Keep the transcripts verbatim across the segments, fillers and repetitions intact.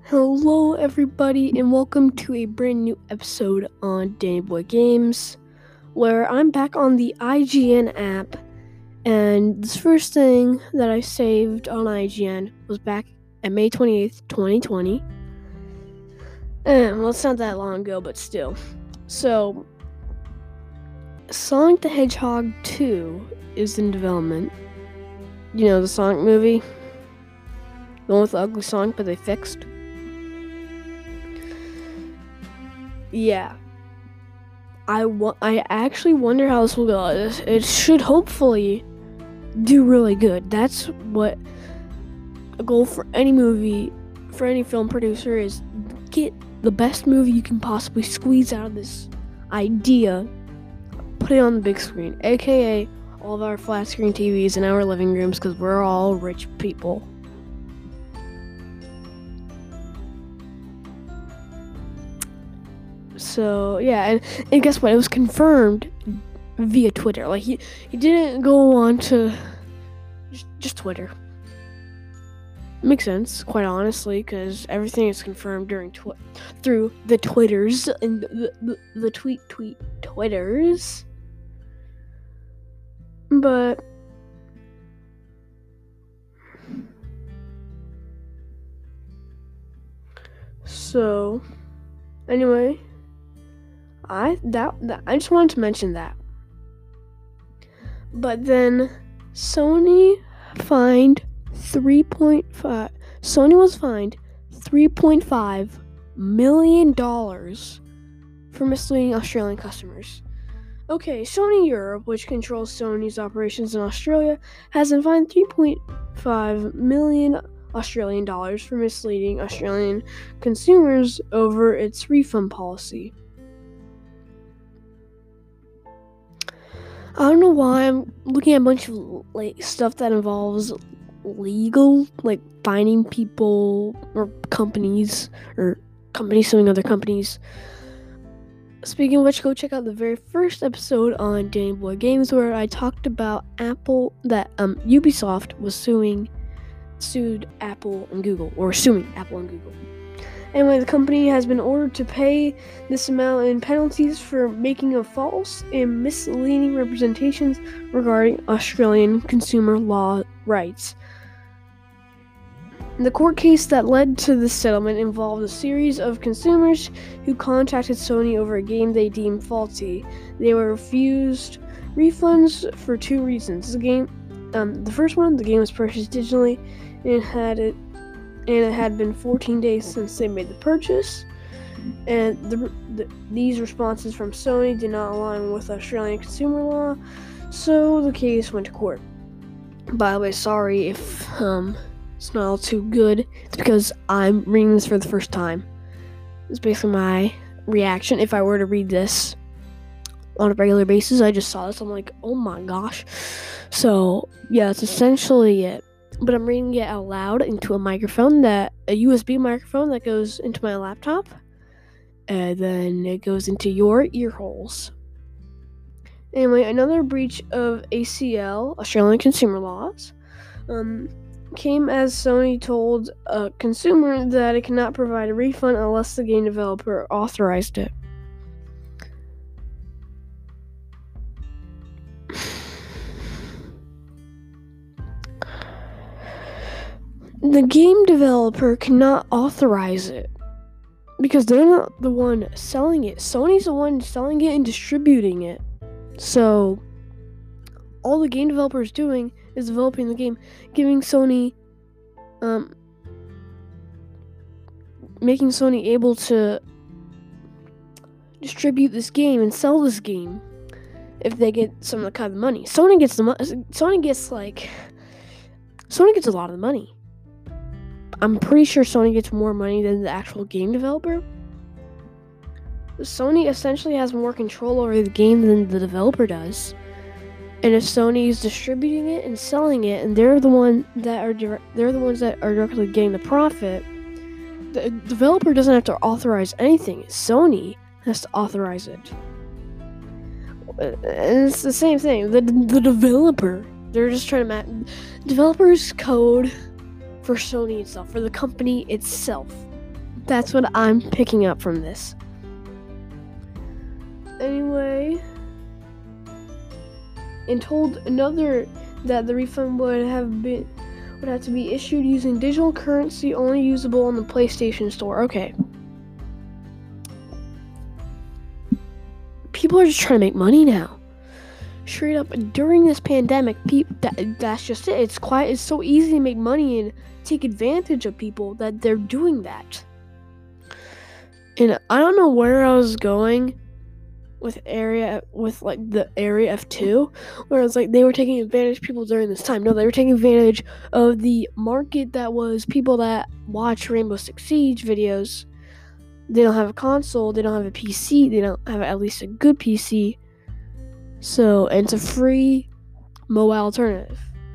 Hello, everybody, and welcome to a brand new episode on Danny Boy Games, where I'm back on the I G N app. And this first thing that I saved on I G N was back at May twenty-eighth, twenty twenty. And, well, it's not that long ago, but still. So, Sonic the Hedgehog two is in development. You know, the Sonic movie? The one with the ugly Sonic, but they fixed? Yeah. I, wa- I actually wonder how this will go. It, it should hopefully do really good. That's what a goal for any movie, for any film producer, is get the best movie you can possibly squeeze out of this idea, put it on the big screen, aka all of our flat screen T Vs in our living rooms, because we're all rich people. So yeah, and, and guess what? It was confirmed via Twitter. Like he, he didn't go on to just, just Twitter. Makes sense, quite honestly, because everything is confirmed during tw- through the Twitters and the, the the tweet tweet Twitters. But so anyway. I that, that I just wanted to mention that. But then Sony fined three point five Sony was fined three point five million dollars for misleading Australian customers. Okay, Sony Europe, which controls Sony's operations in Australia, has been fined three point five million Australian dollars for misleading Australian consumers over its refund policy. I don't know why I'm looking at a bunch of like stuff that involves legal, like finding people or companies or companies suing other companies. Speaking of which, go check out the very first episode on Danny Boy Games where I talked about Apple, that um Ubisoft was suing sued Apple and Google, or suing Apple and Google. Anyway, the company has been ordered to pay this amount in penalties for making a false and misleading representations regarding Australian consumer law rights. The court case that led to this settlement involved a series of consumers who contacted Sony over a game they deemed faulty. They were refused refunds for two reasons. The game, um, the first one, the game was purchased digitally and it had it. And it had been fourteen days since they made the purchase, and the, the, these responses from Sony did not align with Australian consumer law, so the case went to court. By the way, sorry if um, it's not all too good. It's because I'm reading this for the first time. It's basically my reaction if I were to read this on a regular basis. I just saw this, I'm like, oh my gosh. So, yeah, that's essentially it. But I'm reading it out loud into a microphone, that a U S B microphone that goes into my laptop, and then it goes into your ear holes. Anyway, another breach of A C L, Australian consumer laws, um, came as Sony told a consumer that it cannot provide a refund unless the game developer authorized it. The game developer cannot authorize it because they're not the one selling it. Sony's the one selling it and distributing it. So all the game developer is doing is developing the game, giving Sony, um, making Sony able to distribute this game and sell this game if they get some of the kind of money. Sony gets the money. Sony gets like, Sony gets a lot of the money. I'm pretty sure Sony gets more money than the actual game developer. Sony essentially has more control over the game than the developer does. And if Sony is distributing it and selling it, and they're the one that are dire- they're the ones that are directly getting the profit, the developer doesn't have to authorize anything. Sony has to authorize it. And it's the same thing. The the developer, they're just trying to match developers code for Sony itself, for the company itself. That's what I'm picking up from this. Anyway, and told another that the refund would have been would have to be issued using digital currency only usable on the PlayStation Store. Okay. People are just trying to make money now. Straight up, during this pandemic, people, that, that's just it. It's quite, it's so easy to make money and take advantage of people that they're doing that. And I don't know where I was going with area with like the area F two, where it's like they were taking advantage of people during this time. No, they were taking advantage of the market that was people that watch Rainbow Six Siege videos. They don't have a console, they don't have a P C, they don't have at least a good P C. So, and it's a free mobile alternative.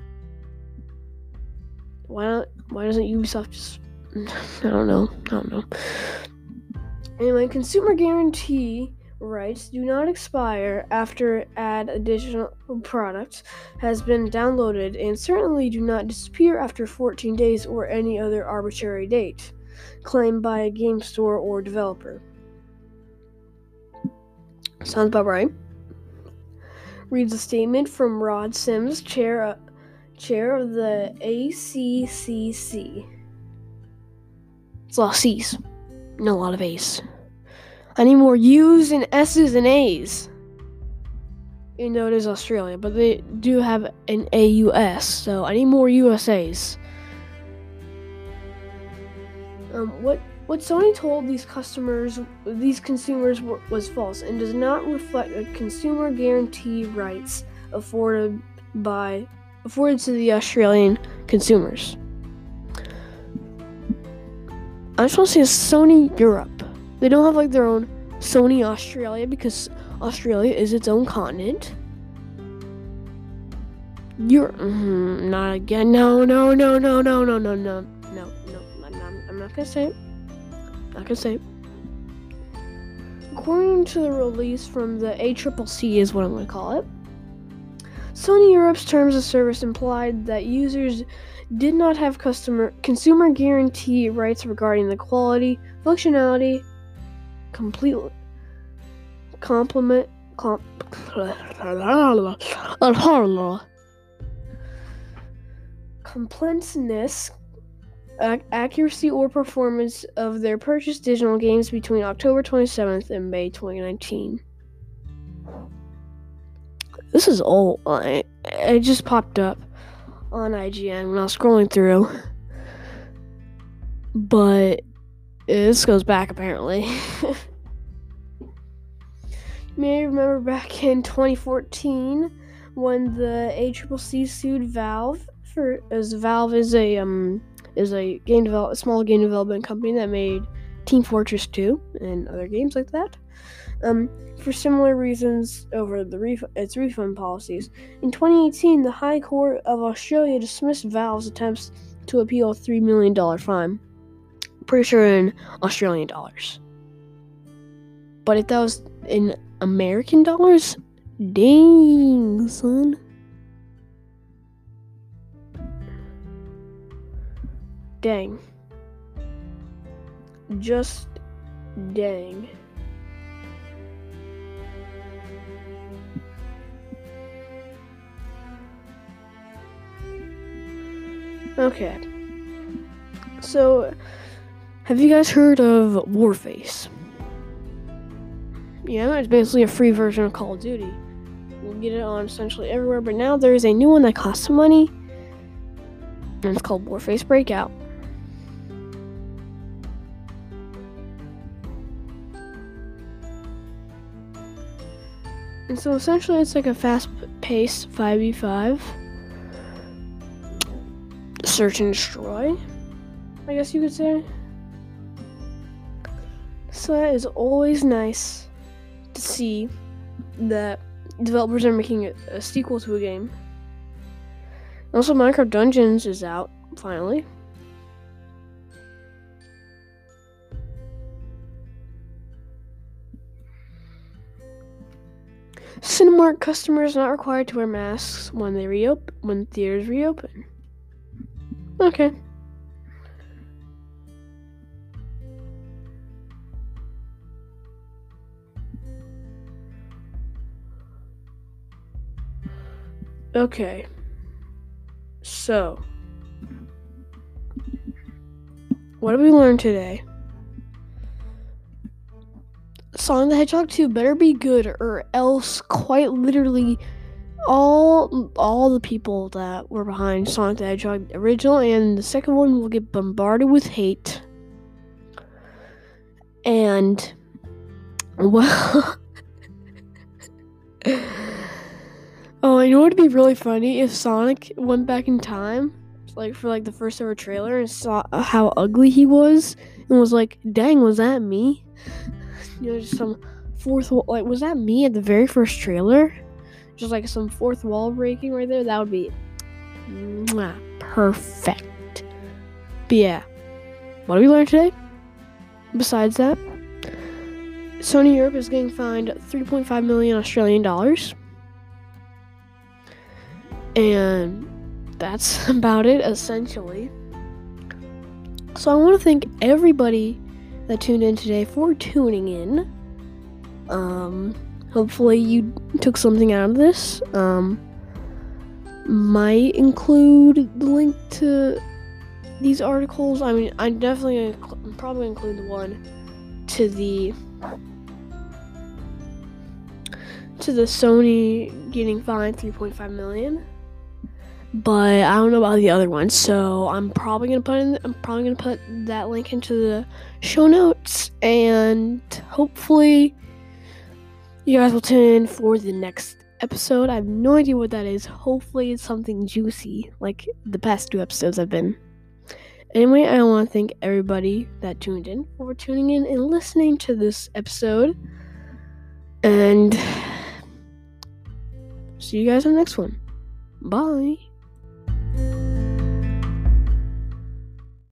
Why not? Why doesn't Ubisoft just? I don't know. I don't know. Anyway, consumer guarantee rights do not expire after ad additional product has been downloaded, and certainly do not disappear after fourteen days or any other arbitrary date claimed by a game store or developer. Sounds about right. Reads a statement from Rod Sims, chair, uh, chair of the A C C C. It's a lot of C's, not a lot of A's. I need more U's and S's and A's. You know, it is Australia, but they do have an A U S, so I need more U S A's. Um, what what Sony told these customers, these consumers, were, was false and does not reflect the consumer guarantee rights afforded by afforded to the Australian consumers. I just want to say Sony Europe. They don't have like their own Sony Australia because Australia is its own continent. You're mm, not again. No, no, no, no, no, no, no, no, no, no. I'm not, I'm not gonna say it. Not gonna say it. According to the release from the A C C C, is what I'm gonna call it. Sony Europe's terms of service implied that users did not have customer consumer guarantee rights regarding the quality, functionality, complete complement, com, completeness, ac- accuracy, or performance of their purchased digital games between October twenty-seventh and May twenty nineteen. This is old. I, it just popped up on I G N when I was scrolling through. But this goes back apparently. You may remember back in twenty fourteen when the A C C C sued Valve for as Valve is a um is a game develop a small game development company that made Team Fortress two and other games like that. Um, for similar reasons over the ref- its refund policies. In twenty eighteen, the High Court of Australia dismissed Valve's attempts to appeal a three million dollars fine. Pretty sure in Australian dollars. But if that was in American dollars, dang, son. Dang. Just dang. Okay. So, have you guys heard of Warface? Yeah, it's basically a free version of Call of Duty. You can get it on essentially everywhere, but now there is a new one that costs some money, and it's called Warface Breakout. And so essentially it's like a fast-paced five v five. Search and destroy, I guess you could say. So that is always nice to see that developers are making a, a sequel to a game. Also, Minecraft Dungeons is out, finally. Cinemark customers not required to wear masks when they reopen when theaters reopen. Okay. Okay. So, what did we learn today? Sonic the Hedgehog two better be good, or else quite literally all all the people that were behind Sonic the Hedgehog original and the second one will get bombarded with hate. And well oh, you know what would be really funny if Sonic went back in time, like for like the first ever trailer, and saw how ugly he was, and was like, "Dang, was that me?" You know, just some fourth wall, like, was that me at the very first trailer? Just like some fourth wall breaking right there. That would be mwah, perfect. But yeah, what did we learn today? Besides that, Sony Europe is getting fined three point five million Australian dollars. And that's about it, essentially. So I want to thank everybody that tuned in today for tuning in. Um, hopefully you took something out of this. Um, might include the link to these articles. I mean, I'm definitely gonna cl- probably include the one to the to the Sony getting fined three point five million. But I don't know about the other one, so I'm probably gonna put in, I'm probably gonna put that link into the show notes, and hopefully you guys will tune in for the next episode. I have no idea what that is. Hopefully it's something juicy, like the past two episodes have been. Anyway, I want to thank everybody that tuned in for tuning in and listening to this episode, and see you guys on the next one. Bye.